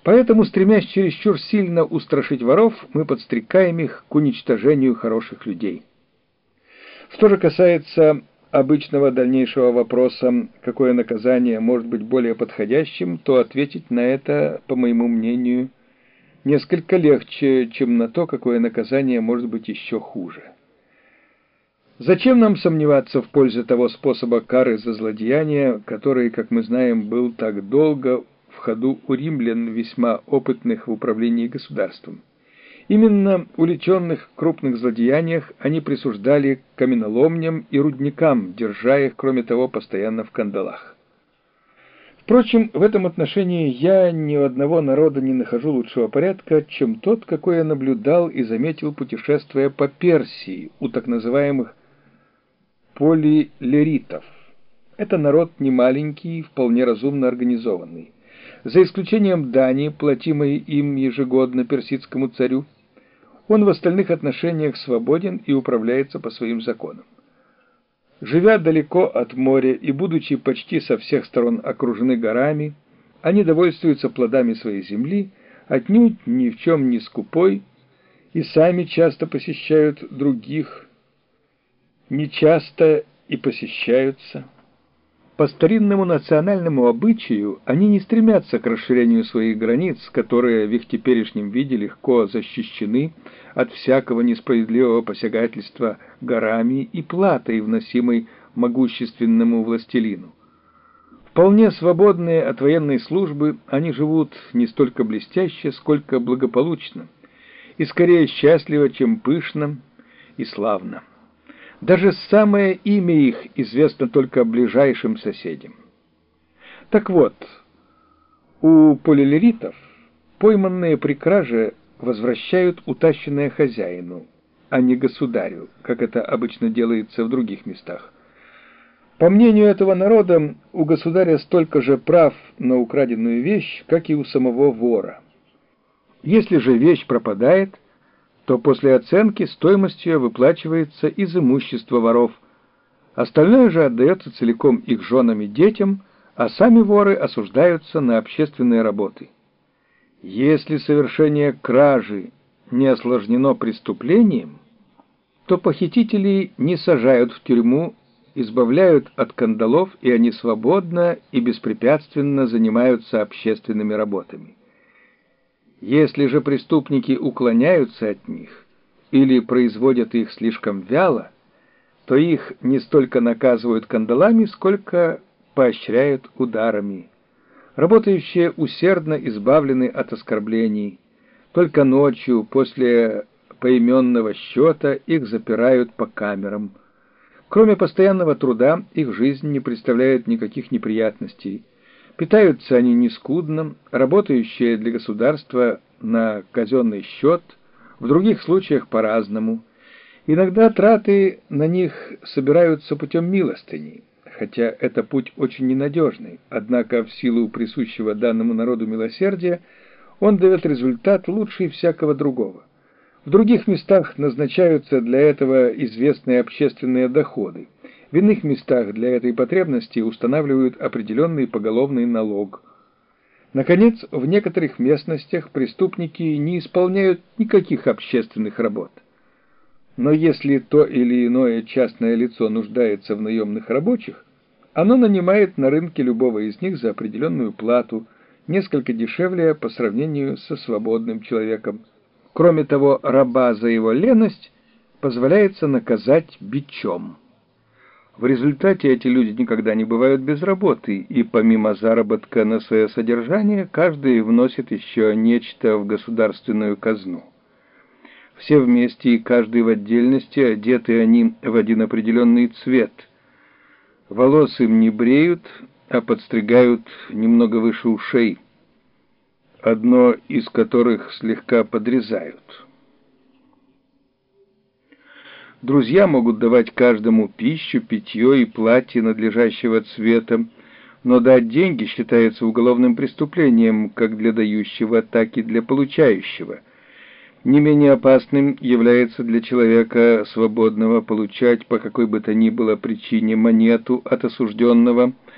Поэтому, стремясь чересчур сильно устрашить воров, мы подстрекаем их к уничтожению хороших людей. Что же касается обычного дальнейшего вопроса, какое наказание может быть более подходящим, то ответить на это, по моему мнению, несколько легче, чем на то, какое наказание может быть еще хуже. Зачем нам сомневаться в пользе того способа кары за злодеяние, который, как мы знаем, был так долго в ходу у римлян, весьма опытных в управлении государством? Именно уличенных в крупных злодеяниях они присуждали каменоломням и рудникам, держа их, кроме того, постоянно в кандалах. Впрочем, в этом отношении я ни у одного народа не нахожу лучшего порядка, чем тот, какой я наблюдал и заметил, путешествуя по Персии у так называемых полилеритов. Это народ немаленький, вполне разумно организованный. За исключением дани, платимой им ежегодно персидскому царю, он в остальных отношениях свободен и управляется по своим законам. Живя далеко от моря и будучи почти со всех сторон окружены горами, они довольствуются плодами своей земли, отнюдь ни в чем не скупой, и сами часто посещают других, нечасто и посещаются. По старинному национальному обычаю они не стремятся к расширению своих границ, которые в их теперешнем виде легко защищены от всякого несправедливого посягательства горами и платой, вносимой могущественному властелину. Вполне свободные от военной службы, они живут не столько блестяще, сколько благополучно, и скорее счастливо, чем пышно и славно. Даже самое имя их известно только ближайшим соседям. Так вот, у полилеритов пойманные при краже возвращают утащенное хозяину, а не государю, как это обычно делается в других местах. По мнению этого народа, у государя столько же прав на украденную вещь, как и у самого вора. Если же вещь пропадает, то после оценки стоимость ее выплачивается из имущества воров. Остальное же отдается целиком их женам и детям, а сами воры осуждаются на общественные работы. Если совершение кражи не осложнено преступлением, то похитителей не сажают в тюрьму, избавляют от кандалов, и они свободно и беспрепятственно занимаются общественными работами. Если же преступники уклоняются от них или производят их слишком вяло, то их не столько наказывают кандалами, сколько поощряют ударами. Работающие усердно избавлены от оскорблений. Только ночью, после поименного счета, их запирают по камерам. Кроме постоянного труда, их жизнь не представляет никаких неприятностей. Питаются они нескудно, работающие для государства на казенный счет, в других случаях по-разному. Иногда траты на них собираются путем милостыни, хотя это путь очень ненадежный, однако в силу присущего данному народу милосердия он дает результат лучший всякого другого. В других местах назначаются для этого известные общественные доходы. В иных местах для этой потребности устанавливают определенный поголовный налог. Наконец, в некоторых местностях преступники не исполняют никаких общественных работ. Но если то или иное частное лицо нуждается в наемных рабочих, оно нанимает на рынке любого из них за определенную плату, несколько дешевле по сравнению со свободным человеком. Кроме того, раба за его леность позволяется наказать бичом. В результате эти люди никогда не бывают без работы, и помимо заработка на свое содержание, каждый вносит еще нечто в государственную казну. Все вместе и каждый в отдельности одеты они в один определенный цвет. Волос им не бреют, а подстригают немного выше ушей, одно из которых слегка подрезают. Друзья могут давать каждому пищу, питье и платье надлежащего цвета, но дать деньги считается уголовным преступлением как для дающего, так и для получающего. Не менее опасным является для человека свободного получать по какой бы то ни было причине монету от осужденного,